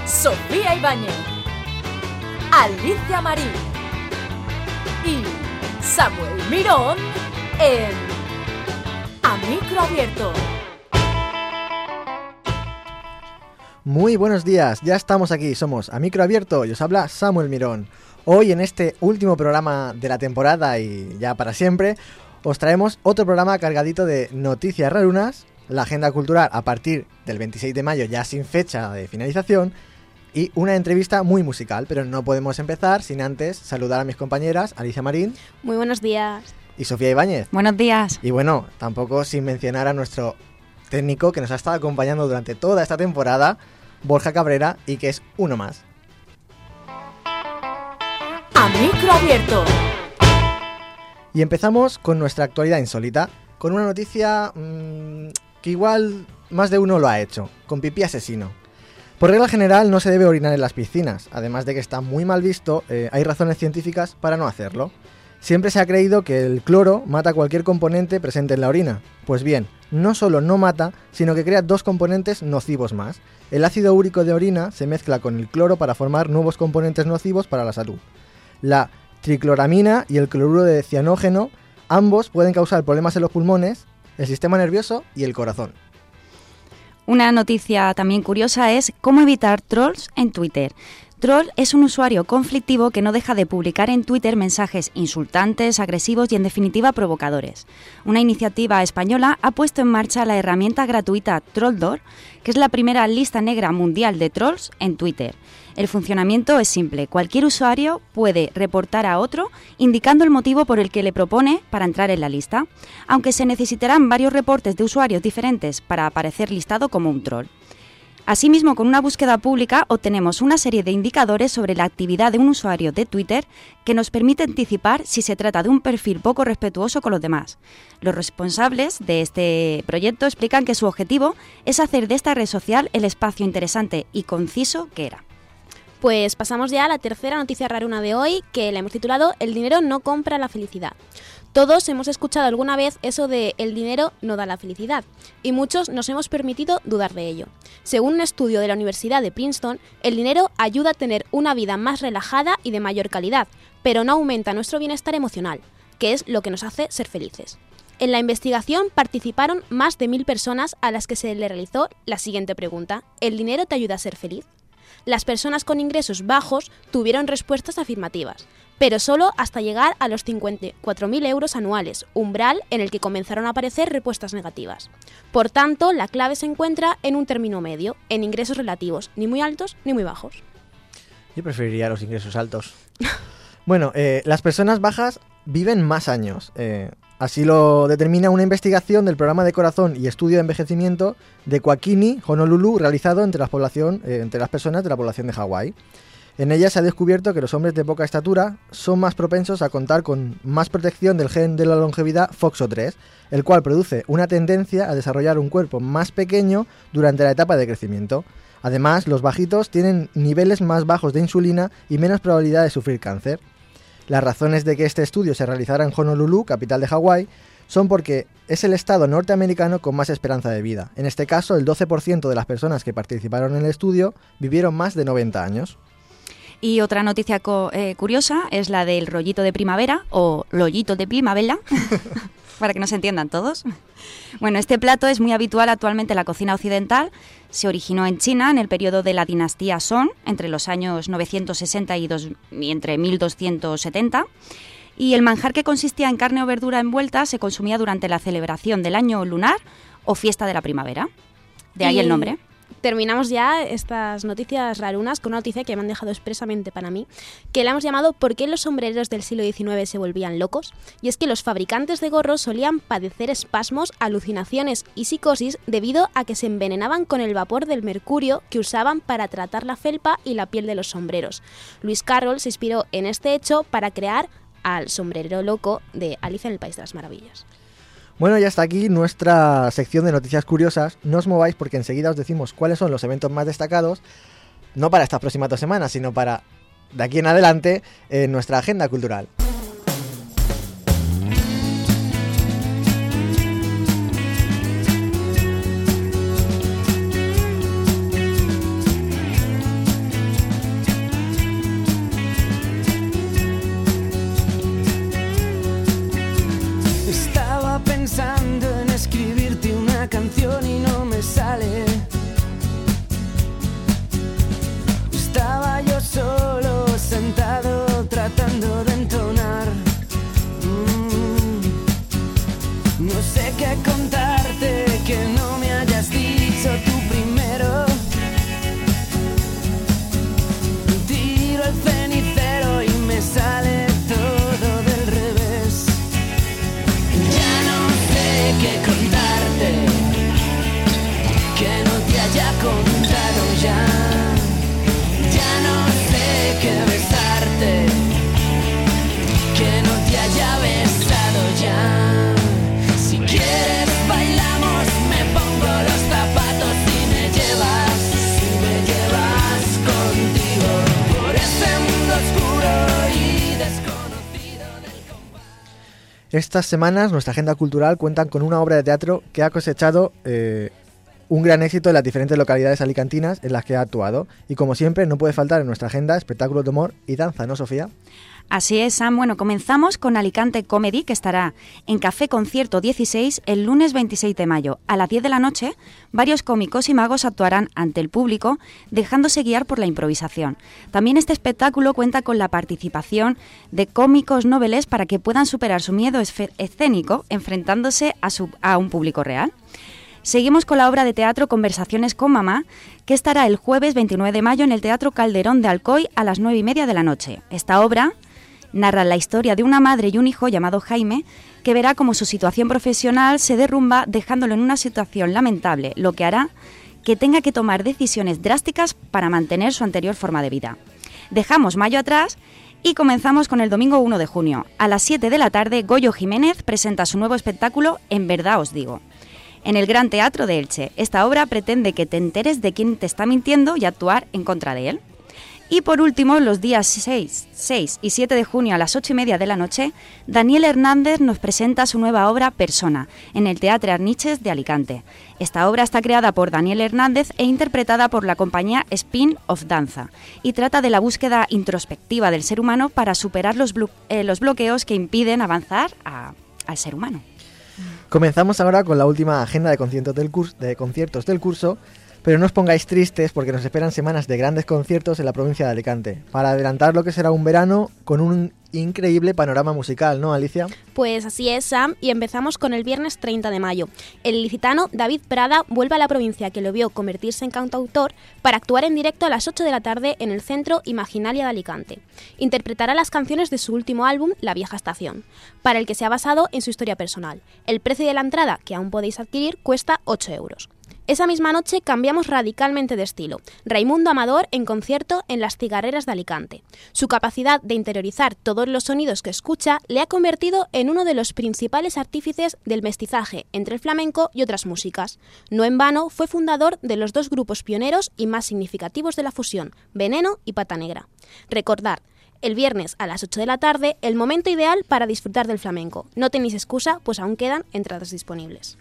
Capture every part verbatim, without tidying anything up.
Sofía Ibáñez, Alicia Marín y Samuel Mirón en A Micro Abierto. Muy buenos días, ya estamos aquí, somos A Micro Abierto y os habla Samuel Mirón. Hoy en este último programa de la temporada y ya para siempre, os traemos otro programa cargadito de noticias rarunas, la agenda cultural a partir del veintiséis de mayo ya sin fecha de finalización y una entrevista muy musical, pero no podemos empezar sin antes saludar a mis compañeras Alicia Marín. Muy buenos días. Y Sofía Ibáñez. Buenos días. Y bueno, tampoco sin mencionar a nuestro técnico que nos ha estado acompañando durante toda esta temporada, Borja Cabrera, y que es uno más. A Micro Abierto. Y empezamos con nuestra actualidad insólita, con una noticia mmm, que igual más de uno lo ha hecho, con pipí asesino. Por regla general no se debe orinar en las piscinas, además de que está muy mal visto, eh, hay razones científicas para no hacerlo. Siempre se ha creído que el cloro mata cualquier componente presente en la orina. Pues bien, no solo no mata, sino que crea dos componentes nocivos más. El ácido úrico de orina se mezcla con el cloro para formar nuevos componentes nocivos para la salud. La tricloramina y el cloruro de cianógeno, ambos pueden causar problemas en los pulmones, el sistema nervioso y el corazón. Una noticia también curiosa es cómo evitar trolls en Twitter. Troll es un usuario conflictivo que no deja de publicar en Twitter mensajes insultantes, agresivos y en definitiva provocadores. Una iniciativa española ha puesto en marcha la herramienta gratuita Trolldor, que es la primera lista negra mundial de trolls en Twitter. El funcionamiento es simple. Cualquier usuario puede reportar a otro indicando el motivo por el que le propone para entrar en la lista, aunque se necesitarán varios reportes de usuarios diferentes para aparecer listado como un troll. Asimismo, con una búsqueda pública obtenemos una serie de indicadores sobre la actividad de un usuario de Twitter que nos permite anticipar si se trata de un perfil poco respetuoso con los demás. Los responsables de este proyecto explican que su objetivo es hacer de esta red social el espacio interesante y conciso que era. Pues pasamos ya a la tercera noticia raruna de hoy, que la hemos titulado El dinero no compra la felicidad. Todos hemos escuchado alguna vez eso de el dinero no da la felicidad, y muchos nos hemos permitido dudar de ello. Según un estudio de la Universidad de Princeton, el dinero ayuda a tener una vida más relajada y de mayor calidad, pero no aumenta nuestro bienestar emocional, que es lo que nos hace ser felices. En la investigación participaron más de mil personas a las que se le realizó la siguiente pregunta: ¿el dinero te ayuda a ser feliz? Las personas con ingresos bajos tuvieron respuestas afirmativas, pero solo hasta llegar a los cincuenta y cuatro mil euros anuales, umbral en el que comenzaron a aparecer respuestas negativas. Por tanto, la clave se encuentra en un término medio, en ingresos relativos, ni muy altos ni muy bajos. Yo preferiría los ingresos altos. Bueno, eh, las personas bajas viven más años. Eh, así lo determina una investigación del Programa de Corazón y Estudio de Envejecimiento de Kuakini, Honolulu, realizado entre, la población, eh, entre las personas de la población de Hawái. En ella se ha descubierto que los hombres de poca estatura son más propensos a contar con más protección del gen de la longevidad F O X O tres, el cual produce una tendencia a desarrollar un cuerpo más pequeño durante la etapa de crecimiento. Además, los bajitos tienen niveles más bajos de insulina y menos probabilidad de sufrir cáncer. Las razones de que este estudio se realizara en Honolulu, capital de Hawái, son porque es el estado norteamericano con más esperanza de vida. En este caso, el doce por ciento de las personas que participaron en el estudio vivieron más de noventa años. Y otra noticia co- eh, curiosa es la del rollito de primavera o lollito de primavera, para que nos entiendan todos. Bueno, este plato es muy habitual actualmente en la cocina occidental. Se originó en China en el periodo de la dinastía Song, entre los años novecientos sesenta y, dos, y entre mil doscientos setenta. Y el manjar, que consistía en carne o verdura envuelta, se consumía durante la celebración del año lunar o fiesta de la primavera. De ahí y el nombre. Terminamos ya estas noticias rarunas con una noticia que me han dejado expresamente para mí, que la hemos llamado ¿por qué los sombreros del siglo diecinueve se volvían locos? Y es que los fabricantes de gorros solían padecer espasmos, alucinaciones y psicosis debido a que se envenenaban con el vapor del mercurio que usaban para tratar la felpa y la piel de los sombreros. Lewis Carroll se inspiró en este hecho para crear al sombrero loco de Alicia en el País de las Maravillas. Bueno, ya está aquí nuestra sección de noticias curiosas. No os mováis porque enseguida os decimos cuáles son los eventos más destacados, no para estas próximas dos semanas, sino para de aquí en adelante en nuestra agenda cultural. Estas semanas nuestra agenda cultural cuenta con una obra de teatro que ha cosechado eh, un gran éxito en las diferentes localidades alicantinas en las que ha actuado. Y como siempre, no puede faltar en nuestra agenda espectáculos de humor y danza, ¿no, Sofía? Así es, Sam. Bueno, comenzamos con Alicante Comedy, que estará en Café Concierto dieciséis el lunes veintiséis de mayo. A las diez de la noche, varios cómicos y magos actuarán ante el público, dejándose guiar por la improvisación. También este espectáculo cuenta con la participación de cómicos noveles para que puedan superar su miedo escénico enfrentándose a, su, a un público real. Seguimos con la obra de teatro Conversaciones con Mamá, que estará el jueves veintinueve de mayo en el Teatro Calderón de Alcoy a las nueve y media de la noche. Esta obra narra la historia de una madre y un hijo llamado Jaime, que verá cómo su situación profesional se derrumba dejándolo en una situación lamentable, lo que hará que tenga que tomar decisiones drásticas para mantener su anterior forma de vida. Dejamos mayo atrás y comenzamos con el domingo uno de junio. A las siete de la tarde, Goyo Jiménez presenta su nuevo espectáculo En verdad os digo, en el Gran Teatro de Elche. Esta obra pretende que te enteres de quién te está mintiendo y actuar en contra de él. Y por último, los días seis, seis y siete de junio a las ocho y media de la noche, Daniel Hernández nos presenta su nueva obra Persona, en el Teatre Arniches de Alicante. Esta obra está creada por Daniel Hernández e interpretada por la compañía Spin of Danza, y trata de la búsqueda introspectiva del ser humano para superar los, blo- eh, los bloqueos que impiden avanzar a, al ser humano. Comenzamos ahora con la última agenda de conciertos del curso, de conciertos del curso, pero no os pongáis tristes porque nos esperan semanas de grandes conciertos en la provincia de Alicante, para adelantar lo que será un verano con un increíble panorama musical, ¿no, Alicia? Pues así es, Sam, y empezamos con el viernes treinta de mayo. El ilicitano David Prada vuelve a la provincia que lo vio convertirse en cantautor para actuar en directo a las ocho de la tarde en el Centro Imaginalia de Alicante. Interpretará las canciones de su último álbum, La Vieja Estación, para el que se ha basado en su historia personal. El precio de la entrada, que aún podéis adquirir, cuesta ocho euros. Esa misma noche cambiamos radicalmente de estilo. Raimundo Amador en concierto en las Cigarreras de Alicante. Su capacidad de interiorizar todos los sonidos que escucha le ha convertido en uno de los principales artífices del mestizaje entre el flamenco y otras músicas. No en vano fue fundador de los dos grupos pioneros y más significativos de la fusión, Veneno y Pata Negra. Recordad, el viernes a las ocho de la tarde, el momento ideal para disfrutar del flamenco. No tenéis excusa, pues aún quedan entradas disponibles.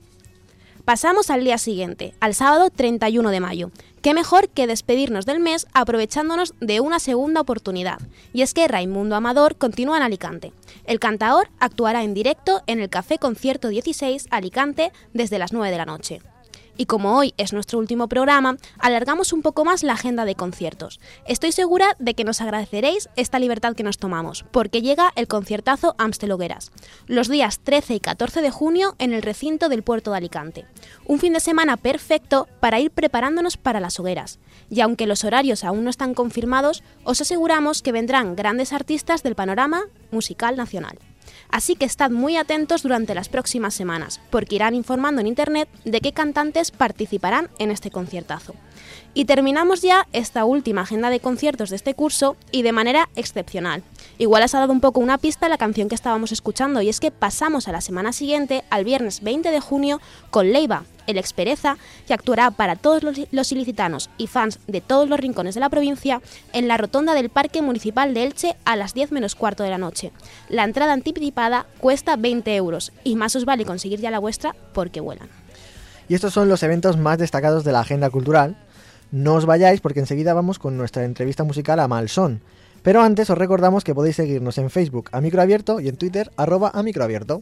Pasamos al día siguiente, al sábado treinta y uno de mayo. Qué mejor que despedirnos del mes aprovechándonos de una segunda oportunidad. Y es que Raimundo Amador continúa en Alicante. El cantaor actuará en directo en el Café Concierto dieciséis Alicante desde las nueve de la noche. Y como hoy es nuestro último programa, alargamos un poco más la agenda de conciertos. Estoy segura de que nos agradeceréis esta libertad que nos tomamos, porque llega el conciertazo Amstel Hogueras, los días trece y catorce de junio en el recinto del puerto de Alicante. Un fin de semana perfecto para ir preparándonos para las hogueras. Y aunque los horarios aún no están confirmados, os aseguramos que vendrán grandes artistas del panorama musical nacional. Así que estad muy atentos durante las próximas semanas, porque irán informando en internet de qué cantantes participarán en este conciertazo. Y terminamos ya esta última agenda de conciertos de este curso y de manera excepcional. Igual os ha dado un poco una pista la canción que estábamos escuchando, y es que pasamos a la semana siguiente, al viernes veinte de junio, con Leiva, el Expereza, que actuará para todos los, los ilicitanos y fans de todos los rincones de la provincia en la rotonda del Parque Municipal de Elche a las diez menos cuarto de la noche. La entrada anticipada cuesta veinte euros y más os vale conseguir ya la vuestra porque vuelan. Y estos son los eventos más destacados de la agenda cultural. No os vayáis porque enseguida vamos con nuestra entrevista musical a Malsón. Pero antes os recordamos que podéis seguirnos en Facebook a Microabierto y en Twitter arroba a Microabierto.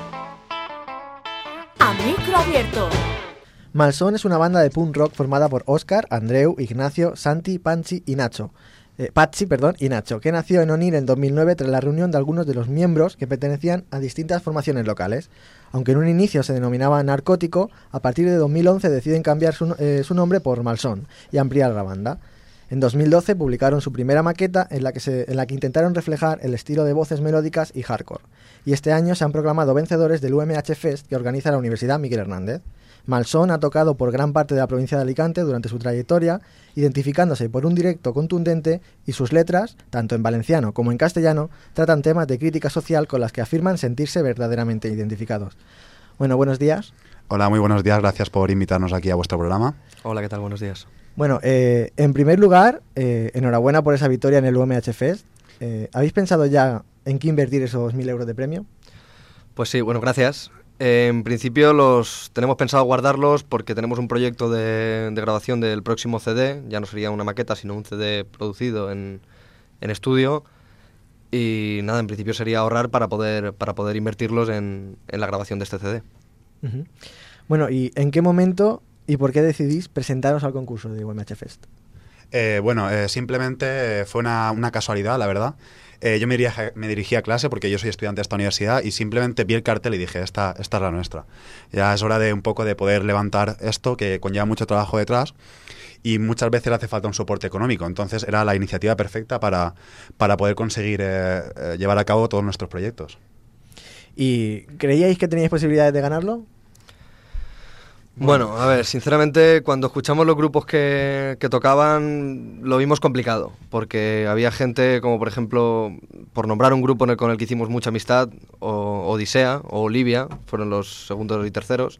A Micro Abierto. Malsón es una banda de punk rock formada por Óscar, Andreu, Ignacio, Santi, Panchi y Nacho. Eh, Patsi, perdón, y Nacho, que nació en Onil en dos mil nueve tras la reunión de algunos de los miembros que pertenecían a distintas formaciones locales. Aunque en un inicio se denominaba Narcótico, a partir de dos mil once deciden cambiar su, eh, su nombre por Malsón y ampliar la banda. En dos mil doce publicaron su primera maqueta en la, que se, en la que intentaron reflejar el estilo de voces melódicas y hardcore. Y este año se han proclamado vencedores del U M H Fest que organiza la Universidad Miguel Hernández. Malsón ha tocado por gran parte de la provincia de Alicante durante su trayectoria, identificándose por un directo contundente, y sus letras, tanto en valenciano como en castellano, tratan temas de crítica social con las que afirman sentirse verdaderamente identificados. Bueno, buenos días. Hola, muy buenos días, gracias por invitarnos aquí a vuestro programa. Hola, ¿qué tal? Buenos días. Bueno, eh, en primer lugar, eh, enhorabuena por esa victoria en el U M H Fest. Eh, ¿Habéis pensado ya en qué invertir esos mil euros de premio? Pues sí, bueno, gracias. Eh, en principio los tenemos pensado guardarlos porque tenemos un proyecto de, de grabación del próximo C D, ya no sería una maqueta, sino un C D producido en, en estudio. Y nada, en principio sería ahorrar para poder, para poder invertirlos en, en la grabación de este C D. Uh-huh. Bueno, ¿y en qué momento y por qué decidís presentaros al concurso de U M H Fest? Eh, bueno, eh, simplemente fue una, una casualidad, la verdad. Eh, yo me dirigí, me dirigí a clase porque yo soy estudiante de esta universidad y simplemente vi el cartel y dije, esta, esta es la nuestra. Ya es hora de un poco de poder levantar esto, que conlleva mucho trabajo detrás y muchas veces hace falta un soporte económico. Entonces era la iniciativa perfecta para, para poder conseguir eh, eh, llevar a cabo todos nuestros proyectos. ¿Y creíais que teníais posibilidades de ganarlo? Bueno, a ver, sinceramente, cuando escuchamos los grupos que, que tocaban, lo vimos complicado, porque había gente como, por ejemplo, por nombrar un grupo en el, con el que hicimos mucha amistad, o Odisea o Olivia, fueron los segundos y terceros.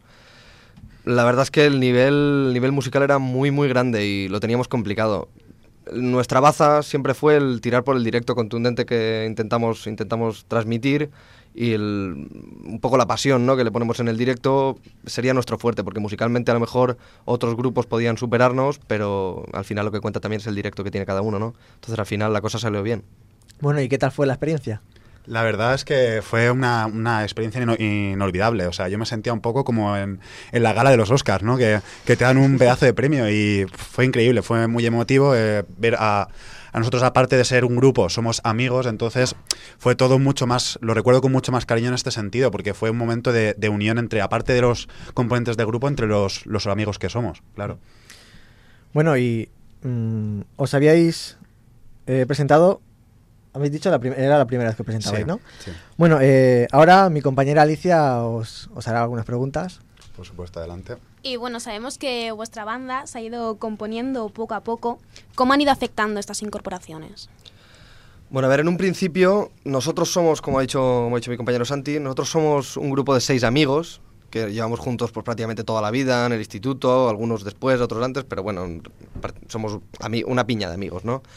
La verdad es que el nivel, el nivel musical era muy, muy grande y lo teníamos complicado. Nuestra baza siempre fue el tirar por el directo contundente que intentamos, intentamos transmitir, y el, un poco la pasión, ¿no?, que le ponemos en el directo sería nuestro fuerte, porque musicalmente a lo mejor otros grupos podían superarnos, pero al final lo que cuenta también es el directo que tiene cada uno, ¿no? Entonces al final la cosa salió bien. Bueno, ¿y qué tal fue la experiencia? La verdad es que fue una, una experiencia ino- inolvidable. O sea, yo me sentía un poco como en, en la gala de los Oscars, ¿no? Que, que te dan un pedazo de premio y fue increíble, fue muy emotivo eh, ver a... A nosotros, aparte de ser un grupo, somos amigos, entonces fue todo mucho más, lo recuerdo con mucho más cariño en este sentido, porque fue un momento de, de unión entre, aparte de los componentes del grupo, entre los, los amigos que somos, claro. Bueno, y mmm, os habíais eh, presentado, habéis dicho, la prim- era la primera vez que os presentabais, Sí, ¿no? sí. Bueno, eh, ahora mi compañera Alicia os, os hará algunas preguntas. Por supuesto, adelante. Y bueno, sabemos que vuestra banda se ha ido componiendo poco a poco. ¿Cómo han ido afectando estas incorporaciones? Bueno, a ver, en un principio nosotros somos, como ha dicho, como ha dicho mi compañero Santi, nosotros somos un grupo de seis amigos que llevamos juntos pues prácticamente toda la vida en el instituto, algunos después, otros antes, pero bueno, somos ami- una piña de amigos, ¿no?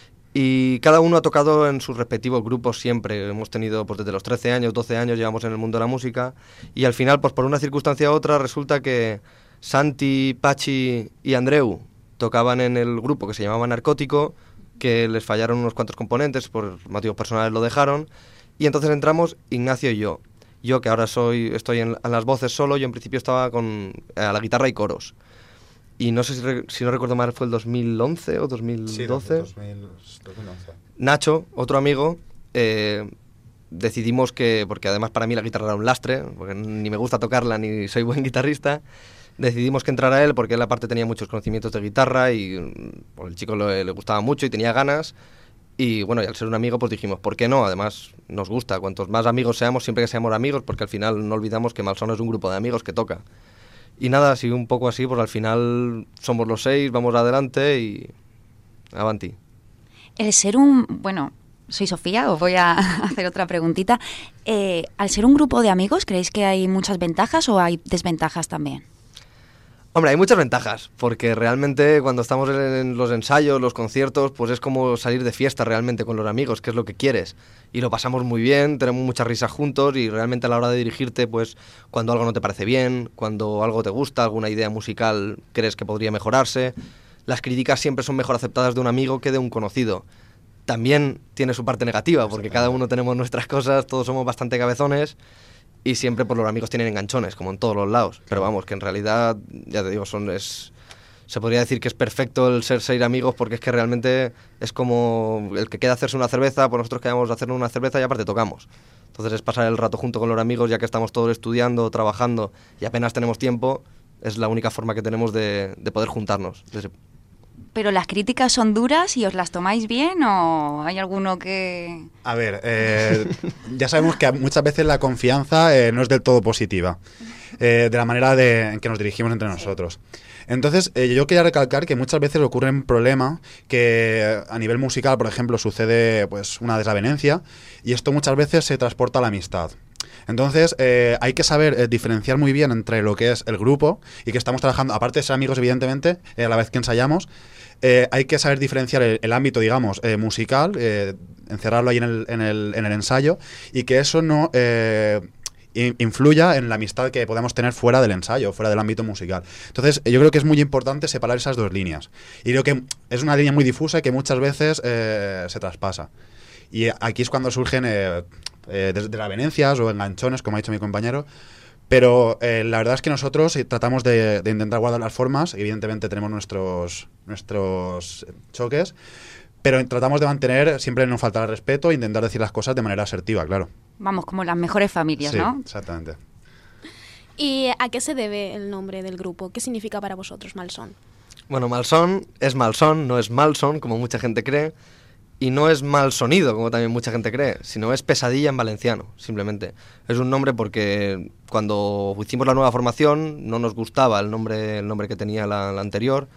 Y cada uno ha tocado en sus respectivos grupos siempre. Hemos tenido pues desde los trece años, doce años, llevamos en el mundo de la música. Y al final, pues por una circunstancia u otra, resulta que Santi, Pachi y Andreu tocaban en el grupo que se llamaba Narcótico, que les fallaron unos cuantos componentes, por motivos personales lo dejaron. Y entonces entramos Ignacio y yo. Yo, que ahora soy estoy en, en las voces solo, yo en principio estaba con a la guitarra y coros. Y no sé si, re, si no recuerdo mal, fue el dos mil once o dos mil doce. Sí, dos mil once. Nacho, otro amigo, eh, decidimos que, porque además para mí la guitarra era un lastre, porque ni me gusta tocarla ni soy buen guitarrista, decidimos que entrara él porque él aparte tenía muchos conocimientos de guitarra y pues, el chico le, le gustaba mucho y tenía ganas. Y bueno, y al ser un amigo pues dijimos, ¿por qué no? Además nos gusta, cuantos más amigos seamos, siempre que seamos amigos, porque al final no olvidamos que Malsón es un grupo de amigos que toca. Y nada, así un poco así, pues al final somos los seis, vamos adelante y avanti. El ser un... Bueno, soy Sofía, os voy a hacer otra preguntita. Eh, al ser un grupo de amigos, ¿creéis que hay muchas ventajas o hay desventajas también? Hombre, hay muchas ventajas, porque realmente cuando estamos en los ensayos, los conciertos, pues es como salir de fiesta realmente con los amigos, que es lo que quieres. Y lo pasamos muy bien, tenemos muchas risas juntos y realmente a la hora de dirigirte, pues cuando algo no te parece bien, cuando algo te gusta, alguna idea musical crees que podría mejorarse, las críticas siempre son mejor aceptadas de un amigo que de un conocido. También tiene su parte negativa, porque cada uno tenemos nuestras cosas, todos somos bastante cabezones. Y siempre por los amigos tienen enganchones, como en todos los lados. Pero vamos, que en realidad, ya te digo, son es se podría decir que es perfecto el ser seis amigos, porque es que realmente es como el que queda hacerse una cerveza, pues nosotros quedamos a hacernos una cerveza y aparte tocamos. Entonces es pasar el rato junto con los amigos, ya que estamos todos estudiando, trabajando y apenas tenemos tiempo, es la única forma que tenemos de, de poder juntarnos. Desde... ¿Pero las críticas son duras y os las tomáis bien o hay alguno que...? A ver, eh, ya sabemos que muchas veces la confianza eh, no es del todo positiva, eh, de la manera de, en que nos dirigimos entre nosotros. Entonces, eh, yo quería recalcar que muchas veces ocurren problemas que a nivel musical, por ejemplo, sucede pues una desavenencia y esto muchas veces se transporta a la amistad. Entonces, eh, hay que saber eh, diferenciar muy bien entre lo que es el grupo y que estamos trabajando, aparte de ser amigos, evidentemente, eh, a la vez que ensayamos, eh, hay que saber diferenciar el, el ámbito, digamos, eh, musical, eh, encerrarlo ahí en el, en, el, en el ensayo y que eso no... Eh, influya en la amistad que podamos tener fuera del ensayo, fuera del ámbito musical. Entonces, yo creo que es muy importante separar esas dos líneas. Y creo que es una línea muy difusa y que muchas veces eh, se traspasa. Y aquí es cuando surgen eh, eh, desde las venencias o enganchones, como ha dicho mi compañero. Pero eh, la verdad es que nosotros tratamos de, de intentar guardar las formas. Evidentemente tenemos nuestros, nuestros choques, pero tratamos de mantener, siempre no faltar al respeto e intentar decir las cosas de manera asertiva, claro. Vamos, como las mejores familias, sí, ¿no? Exactamente. ¿Y a qué se debe el nombre del grupo? ¿Qué significa para vosotros Malson? Bueno, Malson es Malson, no es Malson, como mucha gente cree, y no es mal sonido, como también mucha gente cree, sino es pesadilla en valenciano, simplemente. Es un nombre porque cuando hicimos la nueva formación no nos gustaba el nombre, el nombre que tenía la, la anterior,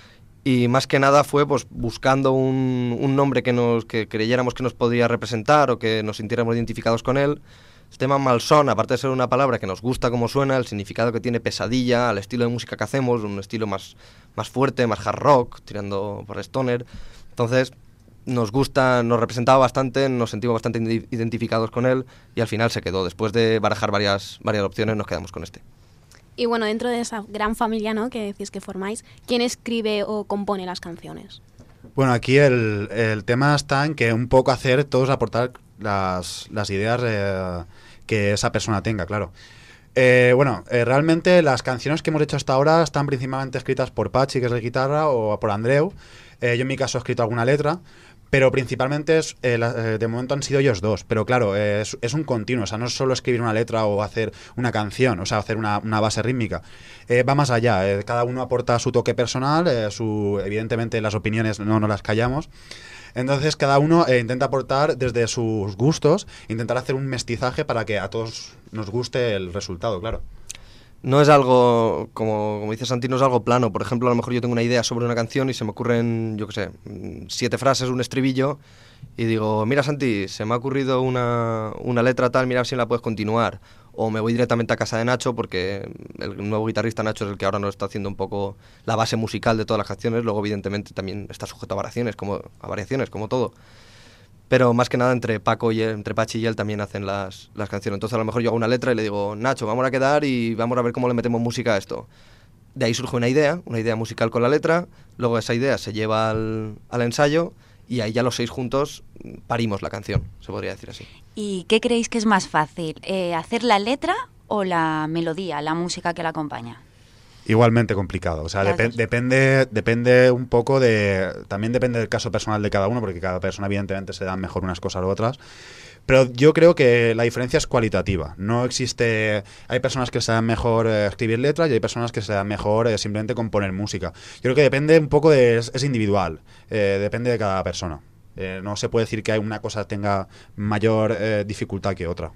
y más que nada fue pues buscando un, un nombre que, nos, que creyéramos que nos podría representar o que nos sintiéramos identificados con él. El tema Malson, aparte de ser una palabra que nos gusta como suena, el significado que tiene pesadilla, al estilo de música que hacemos, un estilo más, más fuerte, más hard rock, tirando por stoner. Entonces, nos gusta, nos representaba bastante, nos sentimos bastante identificados con él y al final se quedó. Después de barajar varias, varias opciones, nos quedamos con este. Y bueno, dentro de esa gran familia, ¿no?, que decís que formáis, ¿quién escribe o compone las canciones? Bueno, aquí el, el tema está en que un poco hacer todos aportar las, las ideas eh, que esa persona tenga, claro. Eh, bueno, eh, realmente las canciones que hemos hecho hasta ahora están principalmente escritas por Pachi, que es de guitarra, o por Andreu. Eh, yo en mi caso he escrito alguna letra, pero principalmente es, eh, la, eh, de momento han sido ellos dos. Pero claro, eh, es, es un continuo, o sea, no es solo escribir una letra o hacer una canción, o sea, hacer una, una base rítmica. Eh, va más allá, eh, cada uno aporta su toque personal, eh, su, evidentemente las opiniones no nos las callamos. Entonces cada uno eh, intenta aportar desde sus gustos, intentar hacer un mestizaje para que a todos nos guste el resultado, claro. No es algo, como, como dice Santi, no es algo plano. Por ejemplo, a lo mejor yo tengo una idea sobre una canción y se me ocurren, yo qué sé, siete frases, un estribillo, y digo, mira Santi, se me ha ocurrido una, una letra tal, mira si la puedes continuar. O me voy directamente a casa de Nacho, porque el nuevo guitarrista Nacho es el que ahora nos está haciendo un poco la base musical de todas las canciones. Luego, evidentemente, también está sujeto a variaciones, como, a variaciones, como todo. Pero más que nada entre Paco y él, entre Pachi y él también hacen las, las canciones. Entonces a lo mejor yo hago una letra y le digo, Nacho, vamos a quedar y vamos a ver cómo le metemos música a esto. De ahí surge una idea, una idea musical con la letra, luego esa idea se lleva al, al ensayo y ahí ya los seis juntos parimos la canción, se podría decir así. ¿Y qué creéis que es más fácil, eh, hacer la letra o la melodía, la música que la acompaña? Igualmente complicado, o sea, dep- depende depende un poco de... También depende del caso personal de cada uno, porque cada persona evidentemente se dan mejor unas cosas u otras, pero yo creo que la diferencia es cualitativa. No existe... Hay personas que se dan mejor eh, escribir letras y hay personas que se dan mejor eh, simplemente componer música. Yo creo que depende un poco de... Es, es individual, eh, depende de cada persona. Eh, no se puede decir que una cosa tenga mayor eh, dificultad que otra.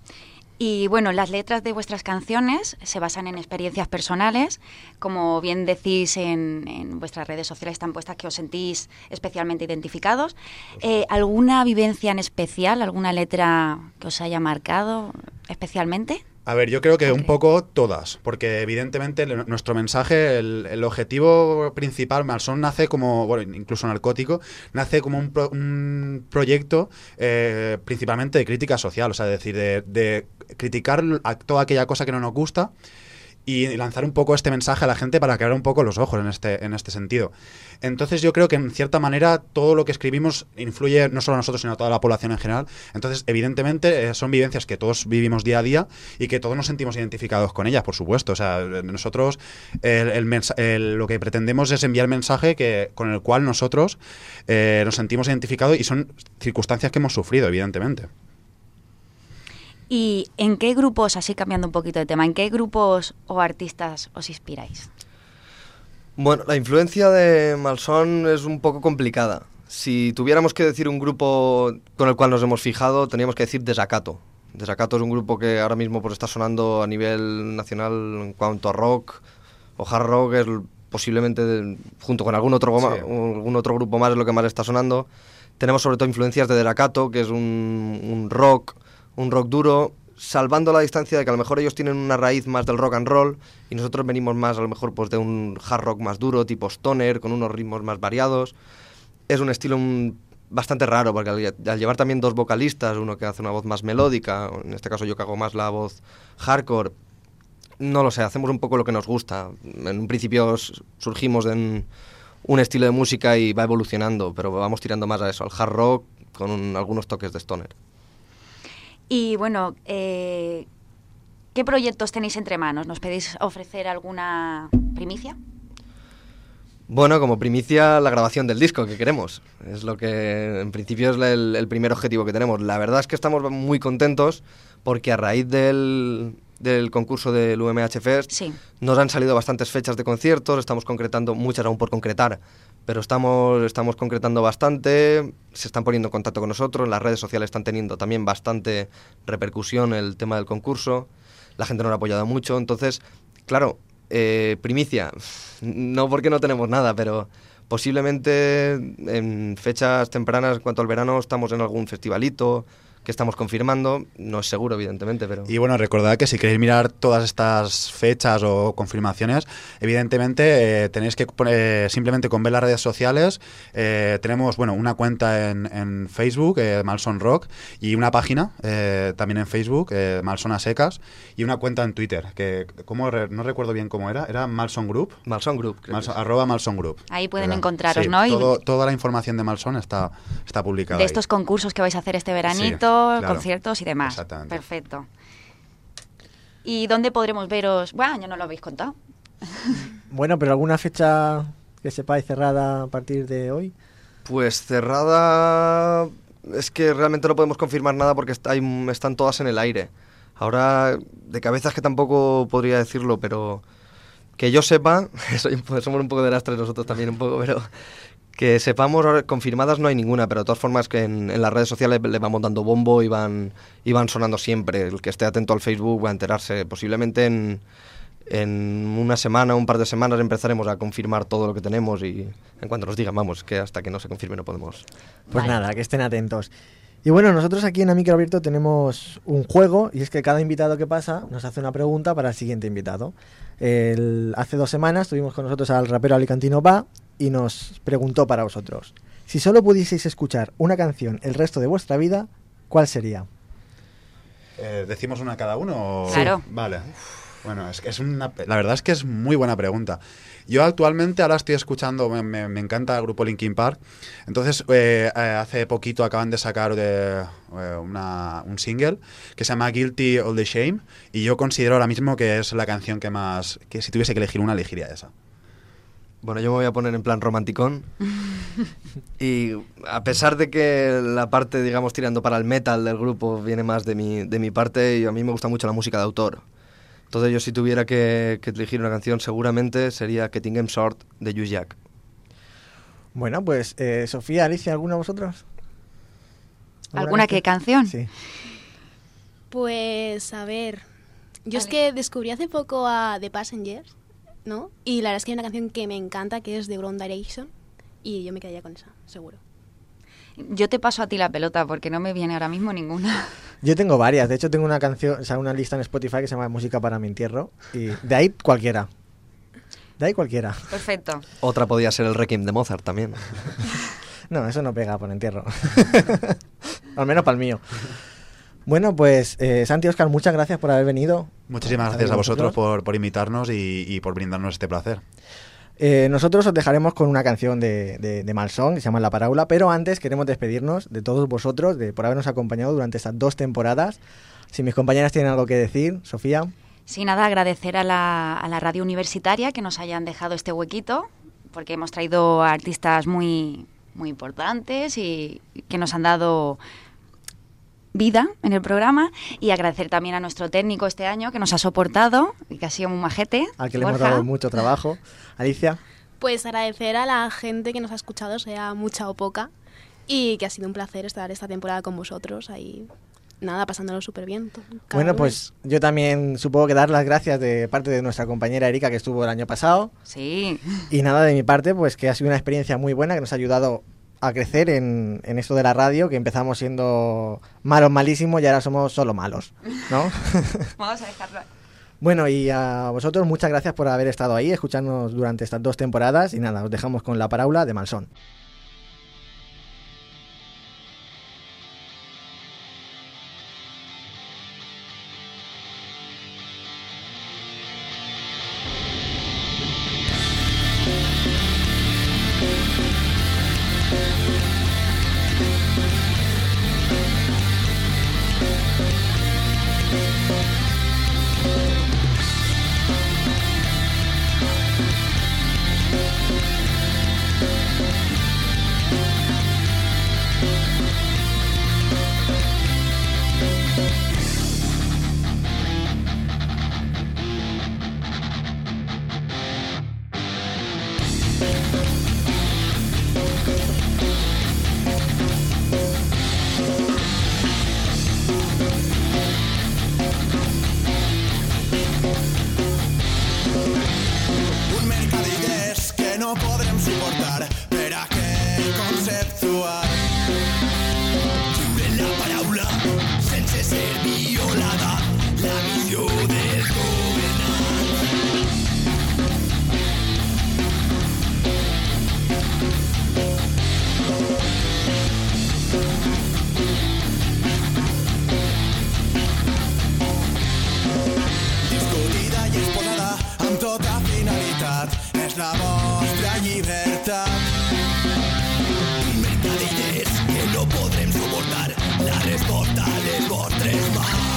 Y bueno, las letras de vuestras canciones se basan en experiencias personales. Como bien decís, en, en vuestras redes sociales están puestas que os sentís especialmente identificados. Eh, ¿Alguna vivencia en especial, alguna letra que os haya marcado especialmente? A ver, yo creo que un poco todas, porque evidentemente el, nuestro mensaje, el, el objetivo principal, Malson nace como, bueno, incluso Narcótico, nace como un, pro, un proyecto eh, principalmente de crítica social, o sea, es decir, de, de criticar a toda aquella cosa que no nos gusta y lanzar un poco este mensaje a la gente para crear un poco los ojos en este, en este sentido. Entonces yo creo que en cierta manera todo lo que escribimos influye no solo a nosotros sino a toda la población en general. Entonces evidentemente eh, son vivencias que todos vivimos día a día y que todos nos sentimos identificados con ellas, por supuesto. O sea, nosotros el, el mensa- el, lo que pretendemos es enviar mensaje que, con el cual nosotros eh, nos sentimos identificados y son circunstancias que hemos sufrido, evidentemente. ¿Y en qué grupos, así cambiando un poquito de tema, en qué grupos o artistas os inspiráis? Bueno, la influencia de Malson es un poco complicada. Si tuviéramos que decir un grupo con el cual nos hemos fijado, teníamos que decir Desacato. Desacato es un grupo que ahora mismo pues, está sonando a nivel nacional en cuanto a rock o hard rock, es posiblemente de, junto con algún otro, sí. algún otro grupo más es lo que más está sonando. Tenemos sobre todo influencias de Desacato, que es un, un rock... un rock duro, salvando la distancia de que a lo mejor ellos tienen una raíz más del rock and roll y nosotros venimos más a lo mejor pues de un hard rock más duro, tipo stoner, con unos ritmos más variados. Es un estilo un bastante raro, porque al, al llevar también dos vocalistas, uno que hace una voz más melódica, en este caso yo que hago más la voz hardcore, no lo sé, hacemos un poco lo que nos gusta. En un principio surgimos en un estilo de música y va evolucionando, pero vamos tirando más a eso, al hard rock con un, algunos toques de stoner. Y bueno, eh, ¿qué proyectos tenéis entre manos? ¿Nos pedís ofrecer alguna primicia? Bueno, como primicia, la grabación del disco que queremos. Es lo que, en principio, es el, el primer objetivo que tenemos. La verdad es que estamos muy contentos porque a raíz del, del concurso del U M H Fest Sí. nos han salido bastantes fechas de conciertos, estamos concretando, muchas aún por concretar, pero estamos, estamos concretando bastante, se están poniendo en contacto con nosotros, las redes sociales están teniendo también bastante repercusión el tema del concurso, la gente nos ha apoyado mucho, entonces, claro, eh, primicia, no porque no tenemos nada, pero posiblemente en fechas tempranas, en cuanto al verano, estamos en algún festivalito que estamos confirmando, no es seguro evidentemente, pero... Y bueno, recordad que si queréis mirar todas estas fechas o confirmaciones, evidentemente eh, tenéis que poner, simplemente con ver las redes sociales, eh, tenemos bueno una cuenta en, en Facebook, eh, Malson Rock, y una página eh, también en Facebook, eh, Malson a secas, y una cuenta en Twitter, que como re, no recuerdo bien cómo era, era Malson Group. Malson Group, creo Malson, que es. arroba Malson Group. Ahí pueden ¿verdad? encontraros, Sí, ¿no? Y todo, toda la información de Malson está, está publicada de ahí. estos concursos que vais a hacer este veranito, Sí, claro. conciertos y demás. Exactamente. Perfecto. ¿Y dónde podremos veros? Bueno, ya no lo habéis contado. Bueno, pero ¿alguna fecha que sepáis cerrada a partir de hoy? Pues cerrada... Es que realmente no podemos confirmar nada porque está, hay, están todas en el aire. Ahora, de cabeza es que tampoco podría decirlo, pero que yo sepa, soy un poco- somos un poco de lastres nosotros también un poco, pero que sepamos, ahora, confirmadas no hay ninguna, pero de todas formas que en, en las redes sociales le vamos dando bombo y van, y van sonando siempre. El que esté atento al Facebook va a enterarse. Posiblemente en, en una semana, un par de semanas empezaremos a confirmar todo lo que tenemos y en cuanto nos digan, vamos, que hasta que no se confirme no podemos... Pues Vale. nada, que estén atentos. Y bueno, nosotros aquí en A Micro Abierto tenemos un juego y es que cada invitado que pasa nos hace una pregunta para el siguiente invitado. El- hace dos semanas tuvimos con nosotros al rapero alicantino Ba y nos preguntó para vosotros: si solo pudieseis escuchar una canción el resto de vuestra vida, ¿cuál sería? Eh, ¿Decimos una cada uno? o- Claro. Vale. Bueno, es que es una, la verdad es que es muy buena pregunta. Yo actualmente ahora estoy escuchando, me, me- me encanta el grupo Linkin Park. Entonces, eh, eh, hace poquito acaban de sacar de, eh, una, un single que se llama Guilty All the Shame. Y yo considero ahora mismo que es la canción que más, que si tuviese que elegir una, elegiría esa. Bueno, yo me voy a poner en plan romanticón. Y a pesar de que la parte, digamos, tirando para el metal del grupo viene más de mi, de mi parte, y a mí me gusta mucho la música de autor. Entonces yo si tuviera que, que elegir una canción seguramente sería Kettingham Sword de Hugh Jack. Bueno, pues eh, Sofía, Alicia, ¿alguna de vosotros? ¿Alguna que qué canción? Sí. Pues, a ver, yo A es ver. que descubrí hace poco a The Passengers, ¿no? Y la verdad es que hay una canción que me encanta, que es de One Direction, y yo me quedaría con esa, seguro. Yo te paso a ti la pelota porque no me viene ahora mismo ninguna. Yo tengo varias, de hecho tengo una canción, o sea, una lista en Spotify que se llama Música para mi entierro y de ahí cualquiera. De ahí cualquiera. Perfecto. Otra podía ser el Requiem de Mozart también. No, eso no pega por entierro. Al menos para el mío. Bueno, pues eh, Santi, Óscar, muchas gracias por haber venido. Muchísimas Estar gracias con a vosotros nosotros. por, por invitarnos y, y por brindarnos este placer. Eh, nosotros os dejaremos con una canción de, de, de Malson que se llama La Parábola, pero antes queremos despedirnos de todos vosotros de por habernos acompañado durante estas dos temporadas. Si mis compañeras tienen algo que decir, Sofía. Sí, nada, agradecer a la, a la radio universitaria que nos hayan dejado este huequito, porque hemos traído a artistas muy, muy importantes y que nos han dado vida en el programa, y agradecer también a nuestro técnico este año que nos ha soportado y que ha sido muy majete. Al que le hemos Borja. dado mucho trabajo. Alicia. Pues agradecer a la gente que nos ha escuchado, sea mucha o poca, y que ha sido un placer estar esta temporada con vosotros, ahí, nada, pasándolo súper bien. to- cada Bueno, lunes. pues yo también supongo que dar las gracias de parte de nuestra compañera Erika que estuvo el año pasado. Sí, Y nada, de mi parte, pues que ha sido una experiencia muy buena que nos ha ayudado a crecer en, en esto de la radio, que empezamos siendo malos, malísimos y ahora somos solo malos, ¿no? vamos a dejarlo. Bueno, y a vosotros muchas gracias por haber estado ahí, escucharnos durante estas dos temporadas y nada, os dejamos con La Parábola de Malson. Un mercat d'idees que no podrem suportar per a què conceptuar. Lliure la paraula sense ser violada, la missió dels governants. Discutida i exposada amb tota finalitat, és la vostra llibertat. Un mercat d'idees que no podrem suportar, la resposta a les vostres mans.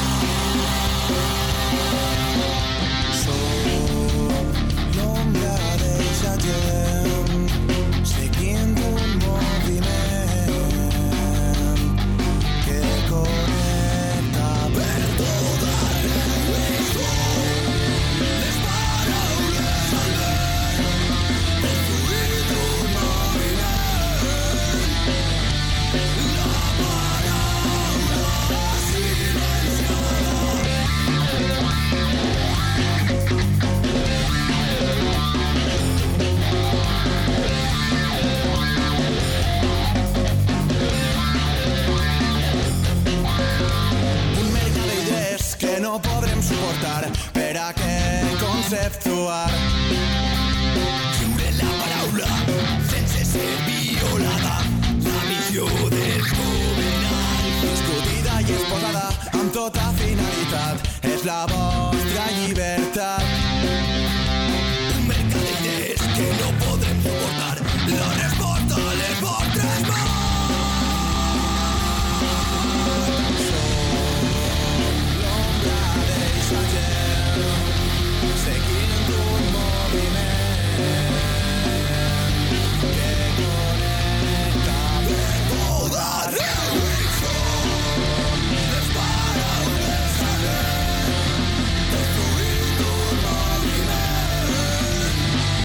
Soc l'ombra d'eixa gent, seguint un moviment que connecta per tot arreu. Som les paraules al vent, construint un moviment. La paraula silenciada. Un mercat d'idees que no podrem suportar per a què conceptuar.